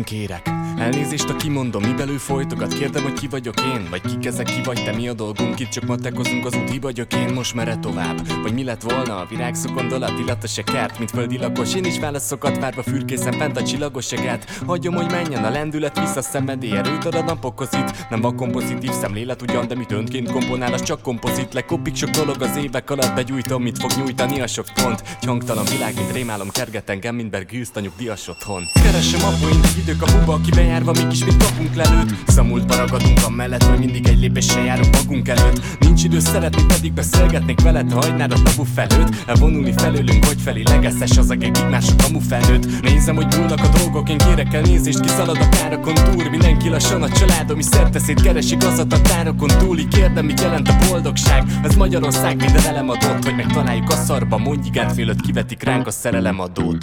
kérek elnézést, a kimondom, mibelül folytogat. Kérdem, hogy ki vagyok én, vagy kik ezek, ki vagy te, mi a dolgunk. Itt csak matekozunk, az út, hi vagyok én, most merre tovább. Vagy mi lett volna a virágszó gondolat, illata se kert, mint földi lakos. Én is válaszokat várva fürkészen fent a csillagos eget. Hagyom, hogy menjen a lendület, vissza szenvedély, erőt ad a napokhoz itt. Nem a kompozitív szemlélet ugyan, de mit önként komponál, az csak kompozit. Lekopik sok dolog az évek alatt, begyújtom, mit fog nyújtani a sok pont. Hangtalan világ, mint rémálom, kerget engem, mint Bergűzt a nyugdíjas otthon. Keresem a poént, idők a buba, aki bejárva, mégis mit kapunk lelőtt. Szamultba ragadunk amellett, hogy mindig egy lépéssel járunk magunk előtt. Nincs idő szeretni, pedig beszélgetnék veled, ha hagynád a tabu felőtt. Elvonulni felőlünk, hogy felé legeszes az egész mások kamu felnőtt. Nézem, hogy múlnak a dolgok, én kérek elnézést, kiszalad a kárakon túl. Mindenki lassan, a családom is szerteszét keres igazat a tárokon túli. Kérdem, mit jelent a boldogság? Ez Magyarország, minden elem adott, hogy megtaláljuk a szarba. Mondj igent, mielőtt kivetik ránk a szerelemadót.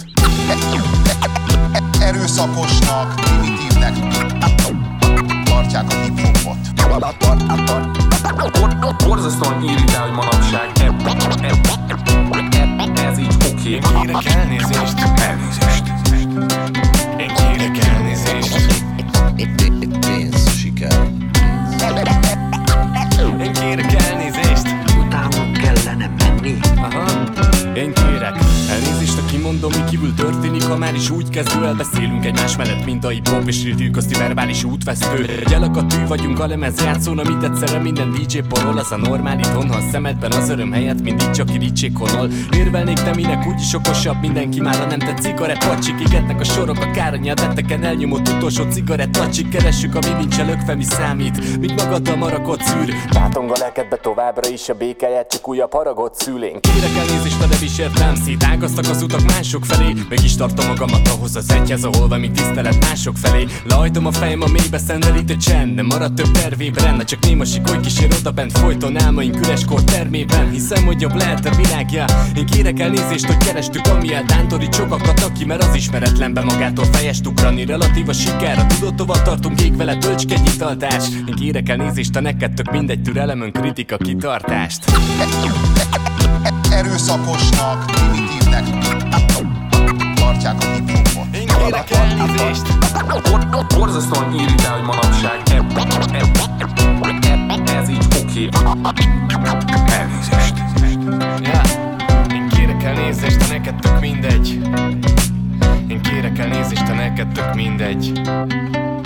Erőszakosnak, primitívnek tartják a hip-hopot. Borzasztóan irritál, hogy manapság ez így oké. Én kérek elnézést. Én kérek elnézést. Pénz, siker. Én kérek elnézést. Utánuk kellene menni. Aha. Én kérek elnézést, a kimondom, mi kívül történik, ha már is úgy kezdő elbeszélünk egymás mellett, mint a hip-hop, és írtjuk azt a verbális útvesztő. Egy elakadtű vagyunk a lemezjátszón, amit egyszerre minden DJ porol, az a normál itthon, ha a szemedben az öröm helyett mindig csak irigység honol. Érvelnék, de minek úgyis okosabb mindenki, már nem tetszik a rap, pacsik, igetnek a sorok a káranyelvetteken elnyomott utolsó cigarett, pacsik, keressük a mi lökve, mi számít, míg magaddal marakot szűr. Tátong a lelkedbe továbbra is a békáját, csak újabb haragot szül. Én kérek elnézést, de nem is értem, szétágaztak az utak mások felé, mégis tartom magamat ahhoz az egyhez, ahol van még tisztelet mások felé. Lehajtom a fejem a mélybe, szenderítő csend, nem marad több tervében, csak néma sikoly kísér odabent, folyton álmaink üreskor termében. Hiszem, hogy jobb lehet a világja. Én kérek elnézést, hogy kerestük ami eltántorít sokakat, aki mert az ismeretlenbe magától fejest ugrani. Relatív a siker, a tudod tovább tartunk, ég vele, tölts egy italtás. Én kérek elnézést, a neked tök mindegy, türelemön kritika, kitartást. Erőszakosnak, primitívnek tartják a hip-hopot. Én kérek elnézést. Borzasztóan irritál, hogy manapság ez így oké. Elnézést. Ja. Én kérek elnézést, a neked tök mindegy. Én kérek elnézést, a neked tök mindegy.